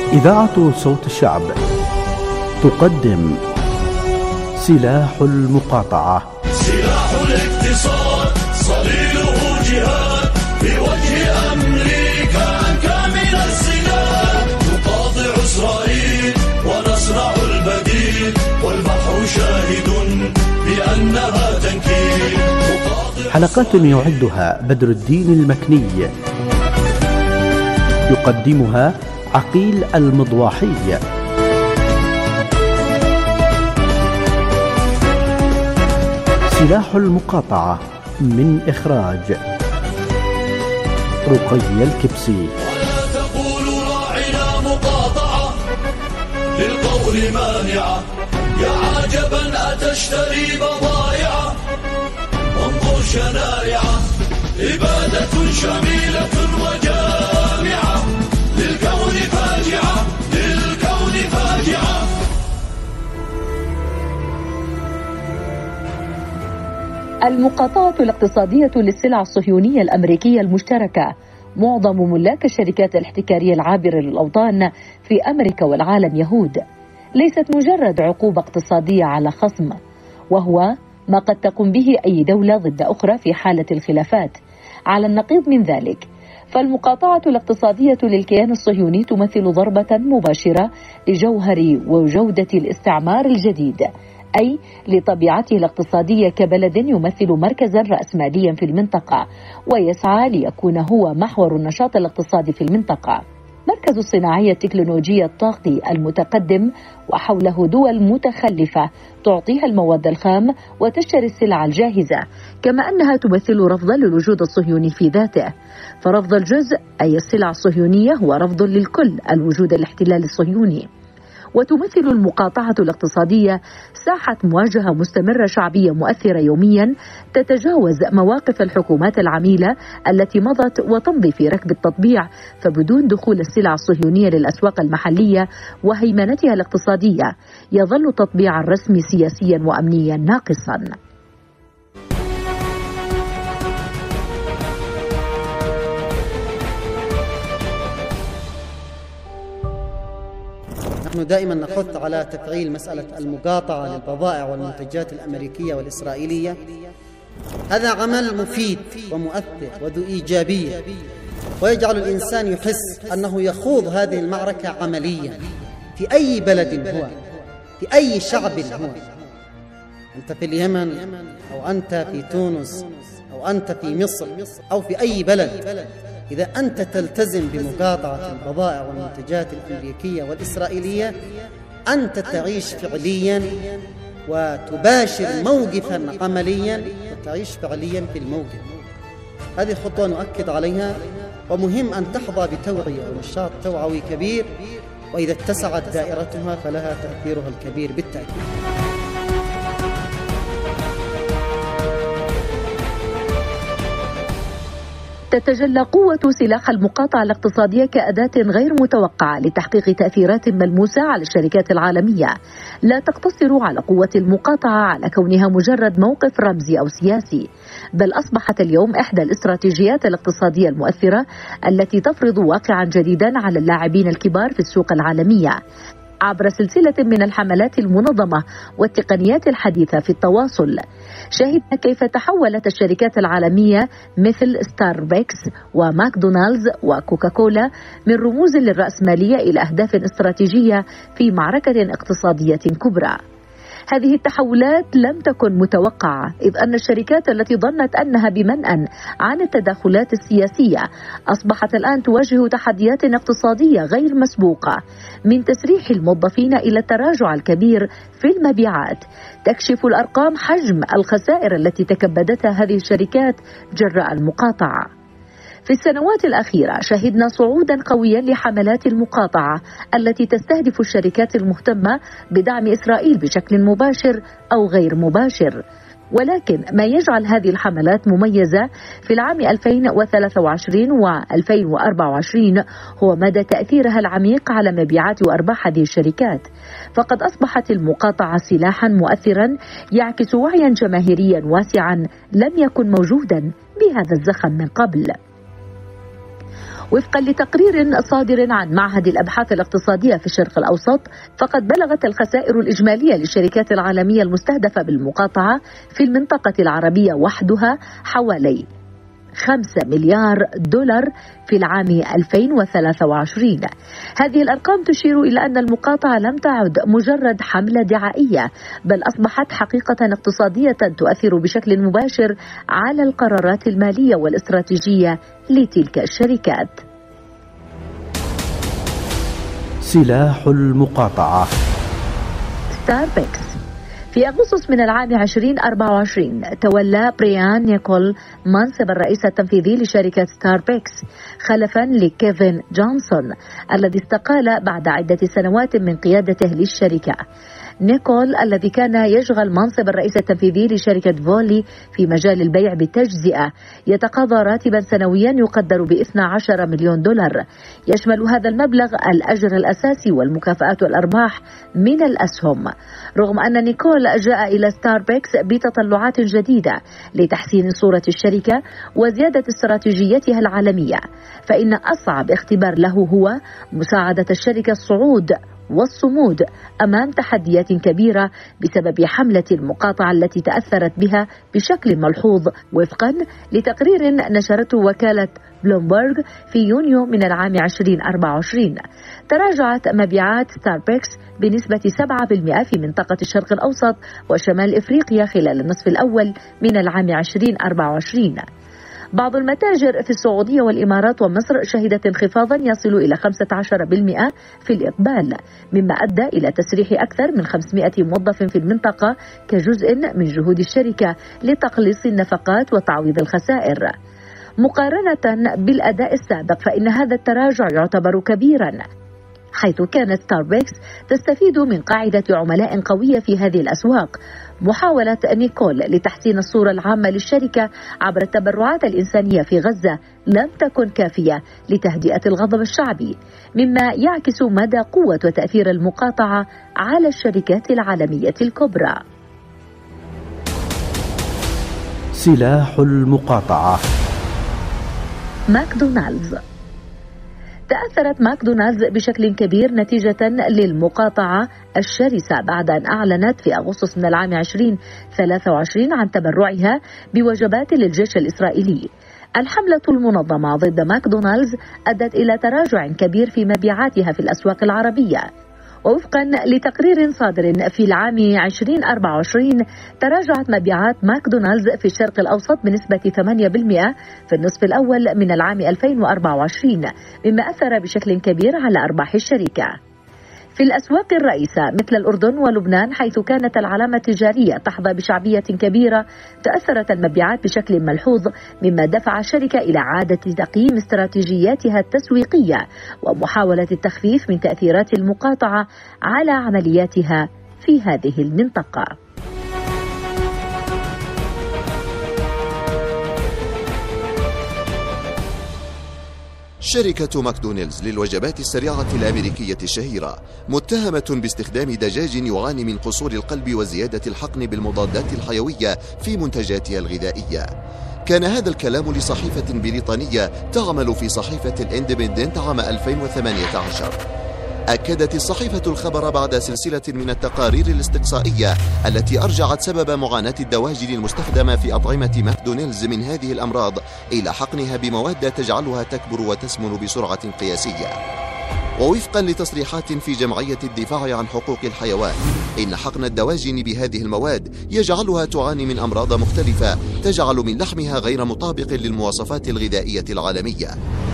إذاعة صوت الشعب تقدم سلاح المقاطعة. سلاح الاقتصاد صليله جهاد في وجه أمريكا أنكى من السلاح، نقاطع إسرائيل ونصنع البديل والبحر شاهد بأنها تنكيل. حلقات يعدها بدر الدين المكني، يقدمها عقيل المضواحي. سلاح المقاطعة من إخراج رقي الكبسي. ولا تقولوا راعنا مقاطعة للقول مانعة، يا عجبا أتشتري بضائع وانظر شنائعة، إبادة شميلة وجامعة للكون فاجعة، للكون فاجعة. المقاطعة الاقتصادية للسلع الصهيونية الأمريكية المشتركة. معظم ملاك الشركات الاحتكارية العابرة للأوطان في أمريكا والعالم يهود. ليست مجرد عقوبة اقتصادية على خصم، وهو ما قد تقوم به أي دولة ضد أخرى في حالة الخلافات. على النقيض من ذلك، فالمقاطعة الاقتصادية للكيان الصهيوني تمثل ضربة مباشرة لجوهر وجودة الاستعمار الجديد، أي لطبيعته الاقتصادية كبلد يمثل مركزا رأسماليا في المنطقة ويسعى ليكون هو محور النشاط الاقتصادي في المنطقة. مركز الصناعية التكنولوجية الطاقي المتقدم، وحوله دول متخلفة تعطيها المواد الخام وتشتري السلع الجاهزة، كما أنها تمثل رفضا للوجود الصهيوني في ذاته. فرفض الجزء أي السلع الصهيونية هو رفض للكل الوجود الاحتلال الصهيوني. وتمثل المقاطعة الاقتصادية ساحة مواجهة مستمرة شعبية مؤثرة يوميا، تتجاوز مواقف الحكومات العميلة التي مضت وتمضي في ركب التطبيع، فبدون دخول السلع الصهيونية للأسواق المحلية وهيمنتها الاقتصادية يظل التطبيع الرسمي سياسيا وأمنيا ناقصا. نحن دائما نحث على تفعيل مسألة المقاطعة للبضائع والمنتجات الأمريكية والإسرائيلية. هذا عمل مفيد ومؤثر وذو إيجابية، ويجعل الإنسان يحس أنه يخوض هذه المعركة عمليا في أي بلد هو، في أي شعب هو. أنت في اليمن أو أنت في تونس أو أنت في مصر أو في أي بلد، إذا أنت تلتزم بمقاطعة البضائع والمنتجات الأمريكية والإسرائيلية أنت تعيش فعليا وتباشر موقفا عمليا وتعيش فعليا في الموقف. هذه خطوة نؤكد عليها، ومهم أن تحظى بتوعية ونشاط توعوي كبير، وإذا اتسعت دائرتها فلها تأثيرها الكبير بالتأكيد. تتجلى قوة سلاح المقاطعة الاقتصادية كأداة غير متوقعة لتحقيق تأثيرات ملموسة على الشركات العالمية، لا تقتصر على قوة المقاطعة على كونها مجرد موقف رمزي أو سياسي، بل أصبحت اليوم إحدى الاستراتيجيات الاقتصادية المؤثرة التي تفرض واقعا جديدا على اللاعبين الكبار في السوق العالمية عبر سلسلة من الحملات المنظمة والتقنيات الحديثة في التواصل. شاهدنا كيف تحولت الشركات العالمية مثل ستاربكس وماكدونالدز وكوكاكولا من رموز للرأسمالية إلى أهداف استراتيجية في معركة اقتصادية كبرى. هذه التحولات لم تكن متوقعة، إذ أن الشركات التي ظنت أنها بمنأى عن التدخلات السياسية أصبحت الآن تواجه تحديات اقتصادية غير مسبوقة، من تسريح الموظفين إلى التراجع الكبير في المبيعات. تكشف الأرقام حجم الخسائر التي تكبدتها هذه الشركات جراء المقاطعة. في السنوات الأخيرة شهدنا صعودا قويا لحملات المقاطعة التي تستهدف الشركات المهتمة بدعم إسرائيل بشكل مباشر أو غير مباشر. ولكن ما يجعل هذه الحملات مميزة في العام 2023 و2024 هو مدى تأثيرها العميق على مبيعات وأرباح هذه الشركات. فقد أصبحت المقاطعة سلاحا مؤثرا يعكس وعيا جماهيريا واسعا لم يكن موجودا بهذا الزخم من قبل. وفقا لتقرير صادر عن معهد الأبحاث الاقتصادية في الشرق الأوسط، فقد بلغت الخسائر الإجمالية للشركات العالمية المستهدفة بالمقاطعة في المنطقة العربية وحدها حوالي 5 مليار دولار في العام 2023. هذه الأرقام تشير إلى أن المقاطعة لم تعد مجرد حملة دعائية، بل أصبحت حقيقة اقتصادية تؤثر بشكل مباشر على القرارات المالية والاستراتيجية لتلك الشركات. سلاح المقاطعة. ستاربكس. في أغسطس من العام 2024 تولى بريان نيكول منصب الرئيس التنفيذي لشركة ستاربكس خلفا لكيفن جونسون الذي استقال بعد عدة سنوات من قيادته للشركة. نيكول الذي كان يشغل منصب الرئيس التنفيذي لشركة فولي في مجال البيع بالتجزئة يتقاضى راتبا سنويا يقدر ب$12 مليون. يشمل هذا المبلغ الأجر الأساسي والمكافآت والأرباح من الأسهم. رغم أن نيكول جاء إلى ستاربكس بتطلعات جديدة لتحسين صورة الشركة وزيادة استراتيجيتها العالمية، فإن أصعب اختبار له هو مساعدة الشركة الصعود والصمود أمام تحديات كبيرة بسبب حملة المقاطعة التي تأثرت بها بشكل ملحوظ، وفقا لتقرير نشرته وكالة بلومبرغ في يونيو من العام 2024. تراجعت مبيعات ستاربكس بنسبة 7% في منطقة الشرق الأوسط وشمال إفريقيا خلال النصف الأول من العام 2024. بعض المتاجر في السعودية والإمارات ومصر شهدت انخفاضا يصل إلى 15% في الإقبال، مما أدى إلى تسريح أكثر من 500 موظف في المنطقة كجزء من جهود الشركة لتقليص النفقات وتعويض الخسائر. مقارنة بالأداء السابق فإن هذا التراجع يعتبر كبيرا، حيث كانت ستاربكس تستفيد من قاعدة عملاء قوية في هذه الأسواق. محاولة نيكول لتحسين الصورة العامة للشركة عبر التبرعات الإنسانية في غزة لم تكن كافية لتهدئة الغضب الشعبي، مما يعكس مدى قوة وتأثير المقاطعة على الشركات العالمية الكبرى. سلاح المقاطعة. ماكدونالدز. تأثرت ماكدونالدز بشكل كبير نتيجة للمقاطعة الشرسة بعد أن أعلنت في أغسطس من العام 2023 عن تبرعها بوجبات للجيش الإسرائيلي. الحملة المنظمة ضد ماكدونالدز أدت إلى تراجع كبير في مبيعاتها في الأسواق العربية. ووفقا لتقرير صادر في العام 2024 تراجعت مبيعات ماكدونالدز في الشرق الأوسط بنسبة 8% في النصف الأول من العام 2024، مما أثر بشكل كبير على أرباح الشركة. في الأسواق الرئيسة مثل الأردن ولبنان، حيث كانت العلامة التجارية تحظى بشعبية كبيرة، تأثرت المبيعات بشكل ملحوظ، مما دفع الشركة إلى إعادة تقييم استراتيجياتها التسويقية ومحاولة التخفيف من تأثيرات المقاطعة على عملياتها في هذه المنطقة. شركة ماكدونالدز للوجبات السريعة الأمريكية الشهيرة متهمة باستخدام دجاج يعاني من قصور القلب وزيادة الحقن بالمضادات الحيوية في منتجاتها الغذائية. كان هذا الكلام لصحيفة بريطانية تعمل في صحيفة الاندبندنت عام 2018. أكدت الصحيفة الخبر بعد سلسلة من التقارير الاستقصائية التي أرجعت سبب معاناة الدواجن المستخدمة في أطعمة ماكدونالدز من هذه الأمراض إلى حقنها بمواد تجعلها تكبر وتسمن بسرعة قياسية. ووفقا لتصريحات في جمعية الدفاع عن حقوق الحيوان، إن حقن الدواجن بهذه المواد يجعلها تعاني من أمراض مختلفة تجعل من لحمها غير مطابق للمواصفات الغذائية العالمية.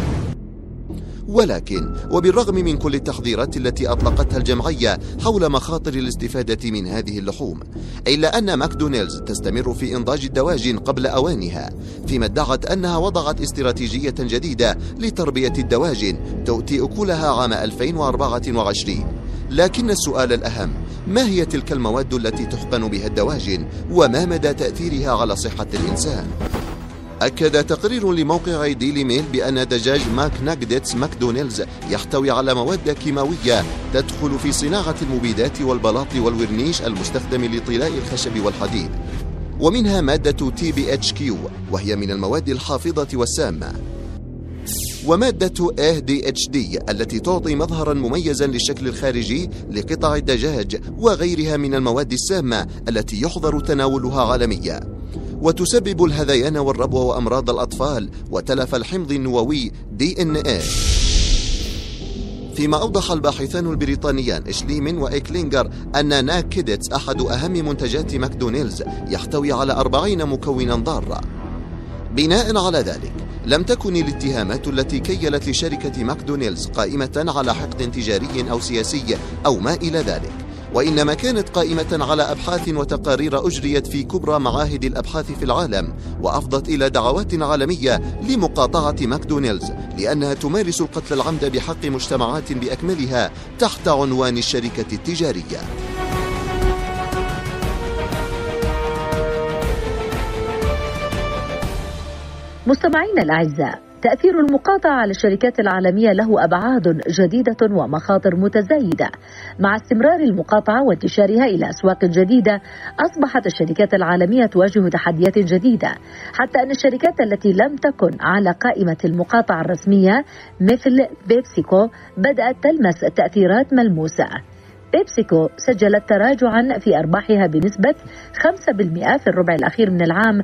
ولكن وبالرغم من كل التحذيرات التي أطلقتها الجمعية حول مخاطر الاستفادة من هذه اللحوم، إلا أن ماكدونالدز تستمر في إنضاج الدواجن قبل أوانها، فيما ادعت أنها وضعت استراتيجية جديدة لتربية الدواجن تؤتي أكلها عام 2024. لكن السؤال الأهم، ما هي تلك المواد التي تحقن بها الدواجن وما مدى تأثيرها على صحة الإنسان؟ أكد تقرير لموقع ديلي ميل بأن دجاج ماك ناجدتس ماكدونالدز يحتوي على مواد كيماوية تدخل في صناعة المبيدات والبلاط والورنيش المستخدم لطلاء الخشب والحديد، ومنها مادة TBHQ وهي من المواد الحافظة والسامة. ومادة ADHD التي تعطي مظهرا مميزا للشكل الخارجي لقطع الدجاج وغيرها من المواد السامة التي يحظر تناولها عالميا، وتسبب الهذيان والربو وأمراض الأطفال وتلف الحمض النووي DNA. فيما أوضح الباحثان البريطانيان إشليمن وإيكلينجر أن ناكيدتس أحد أهم منتجات ماكدونالدز يحتوي على 40 مكونا ضارة. بناء على ذلك لم تكن الاتهامات التي كيلت لشركة ماكدونالدز قائمة على حقد تجاري أو سياسي أو ما إلى ذلك، وإنما كانت قائمة على أبحاث وتقارير أجريت في كبرى معاهد الأبحاث في العالم، وأفضت إلى دعوات عالمية لمقاطعة ماكدونالدز لأنها تمارس القتل العمد بحق مجتمعات بأكملها تحت عنوان الشركة التجارية. مستمعينا الأعزاء، تأثير المقاطعة على الشركات العالمية له أبعاد جديدة ومخاطر متزايدة. مع استمرار المقاطعة وانتشارها إلى أسواق جديدة، أصبحت الشركات العالمية تواجه تحديات جديدة، حتى أن الشركات التي لم تكن على قائمة المقاطعة الرسمية مثل بيبسيكو بدأت تلمس تأثيرات ملموسة. بيبسيكو سجلت تراجعا في أرباحها بنسبة 5% في الربع الأخير من العام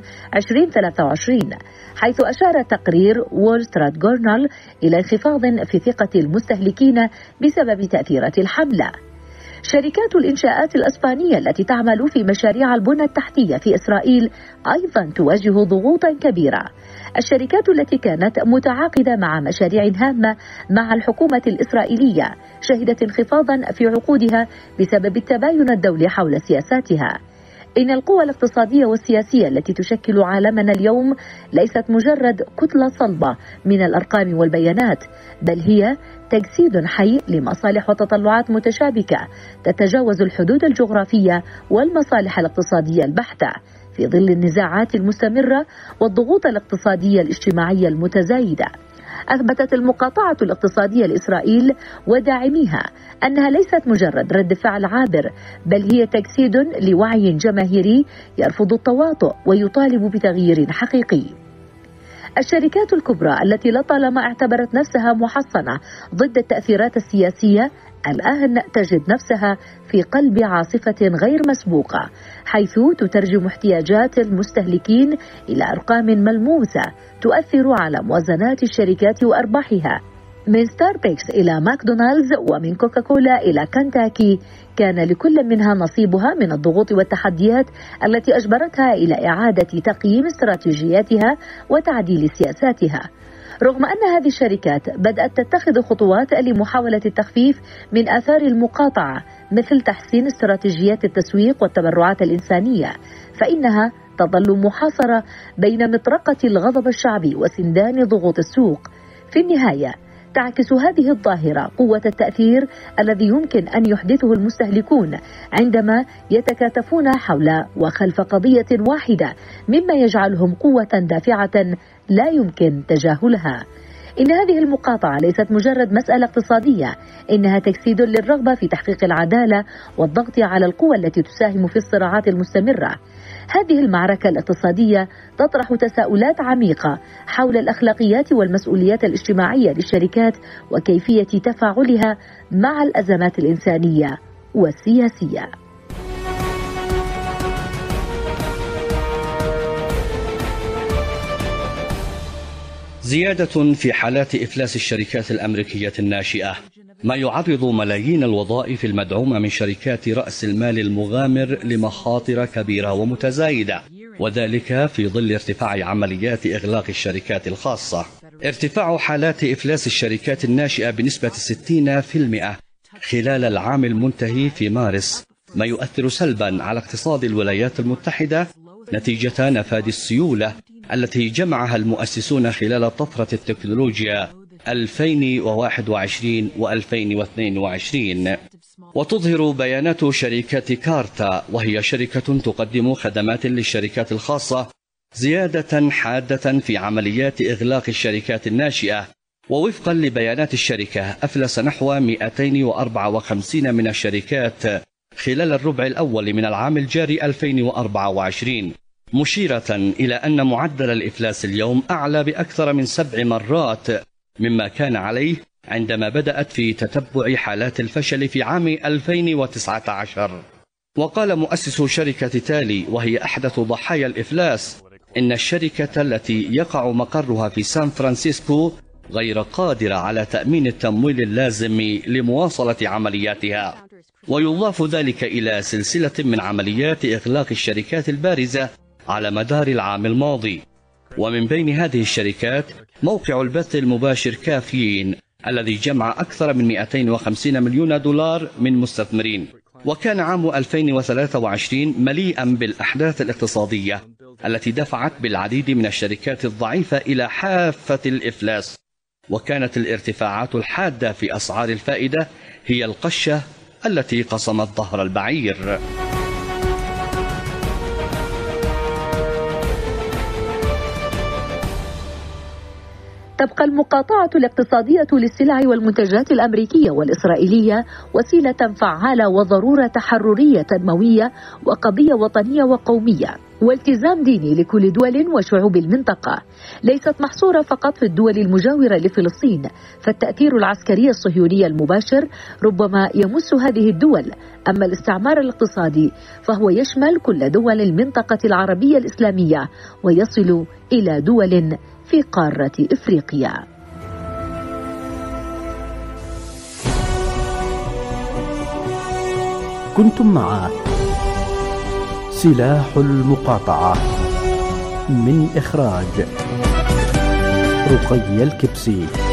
2023، حيث أشار تقرير وول ستريت جورنال إلى انخفاض في ثقة المستهلكين بسبب تأثيرات الحملة. شركات الإنشاءات الإسبانية التي تعمل في مشاريع البنى التحتية في إسرائيل أيضا تواجه ضغوطا كبيرة. الشركات التي كانت متعاقدة مع مشاريع هامة مع الحكومة الإسرائيلية شهدت انخفاضا في عقودها بسبب التباين الدولي حول سياساتها. إن القوى الاقتصادية والسياسية التي تشكل عالمنا اليوم ليست مجرد كتلة صلبة من الأرقام والبيانات، بل هي تجسيد حي لمصالح وتطلعات متشابكة تتجاوز الحدود الجغرافية والمصالح الاقتصادية البحتة، في ظل النزاعات المستمرة والضغوط الاقتصادية الاجتماعية المتزايدة. أثبتت المقاطعة الاقتصادية لإسرائيل وداعميها أنها ليست مجرد رد فعل عابر، بل هي تجسيد لوعي جماهيري يرفض التواطؤ ويطالب بتغيير حقيقي. الشركات الكبرى التي لطالما اعتبرت نفسها محصنة ضد التأثيرات السياسية الآن تجد نفسها في قلب عاصفة غير مسبوقة، حيث تترجم احتياجات المستهلكين إلى أرقام ملموسة تؤثر على موازنات الشركات وأرباحها. من ستاربكس إلى ماكدونالدز ومن كوكاكولا إلى كنتاكي، كان لكل منها نصيبها من الضغوط والتحديات التي أجبرتها إلى إعادة تقييم استراتيجياتها وتعديل سياساتها. رغم أن هذه الشركات بدأت تتخذ خطوات لمحاولة التخفيف من آثار المقاطعة، مثل تحسين استراتيجيات التسويق والتبرعات الإنسانية، فإنها تظل محاصرة بين مطرقة الغضب الشعبي وسندان ضغوط السوق. في النهاية تعكس هذه الظاهرة قوة التأثير الذي يمكن أن يحدثه المستهلكون عندما يتكاتفون حول وخلف قضية واحدة، مما يجعلهم قوة دافعة لا يمكن تجاهلها. إن هذه المقاطعة ليست مجرد مسألة اقتصادية، إنها تجسيد للرغبة في تحقيق العدالة والضغط على القوى التي تساهم في الصراعات المستمرة. هذه المعركة الاقتصادية تطرح تساؤلات عميقة حول الأخلاقيات والمسؤوليات الاجتماعية للشركات وكيفية تفاعلها مع الأزمات الإنسانية والسياسية. زيادة في حالات إفلاس الشركات الأمريكية الناشئة، ما يعرض ملايين الوظائف المدعومة من شركات رأس المال المغامر لمخاطر كبيرة ومتزايدة، وذلك في ظل ارتفاع عمليات إغلاق الشركات الخاصة. ارتفاع حالات إفلاس الشركات الناشئة بنسبة 60% خلال العام المنتهي في مارس، ما يؤثر سلبا على اقتصاد الولايات المتحدة نتيجة نفاذ السيولة التي جمعها المؤسسون خلال طفرة التكنولوجيا 2021 و2022. وتظهر بيانات شركة كارتا، وهي شركة تقدم خدمات للشركات الخاصة، زيادة حادة في عمليات إغلاق الشركات الناشئة. ووفقا لبيانات الشركة، أفلس نحو 254 من الشركات خلال الربع الأول من العام الجاري 2024، مشيرة إلى أن معدل الإفلاس اليوم أعلى بأكثر من 7 مرات مما كان عليه عندما بدأت في تتبع حالات الفشل في عام 2019. وقال مؤسس شركة تالي وهي أحدث ضحايا الإفلاس إن الشركة التي يقع مقرها في سان فرانسيسكو غير قادرة على تأمين التمويل اللازم لمواصلة عملياتها. ويضاف ذلك إلى سلسلة من عمليات إغلاق الشركات البارزة على مدار العام الماضي. ومن بين هذه الشركات موقع البث المباشر كافيين الذي جمع أكثر من 250 مليون دولار من مستثمرين. وكان عام 2023 مليئا بالأحداث الاقتصادية التي دفعت بالعديد من الشركات الضعيفة إلى حافة الإفلاس. وكانت الارتفاعات الحادة في أسعار الفائدة هي القشة التي قصمت ظهر البعير. تبقى المقاطعة الاقتصادية للسلع والمنتجات الأمريكية والإسرائيلية وسيلة فعالة وضرورة تحررية تنموية وقضية وطنية وقومية والتزام ديني لكل دول وشعوب المنطقة، ليست محصورة فقط في الدول المجاورة لفلسطين، فالتأثير العسكري الصهيوني المباشر ربما يمس هذه الدول، أما الاستعمار الاقتصادي فهو يشمل كل دول المنطقة العربية الإسلامية ويصل إلى دول في قارة إفريقيا. كنتم مع سلاح المقاطعة من إخراج رقي الكبسي.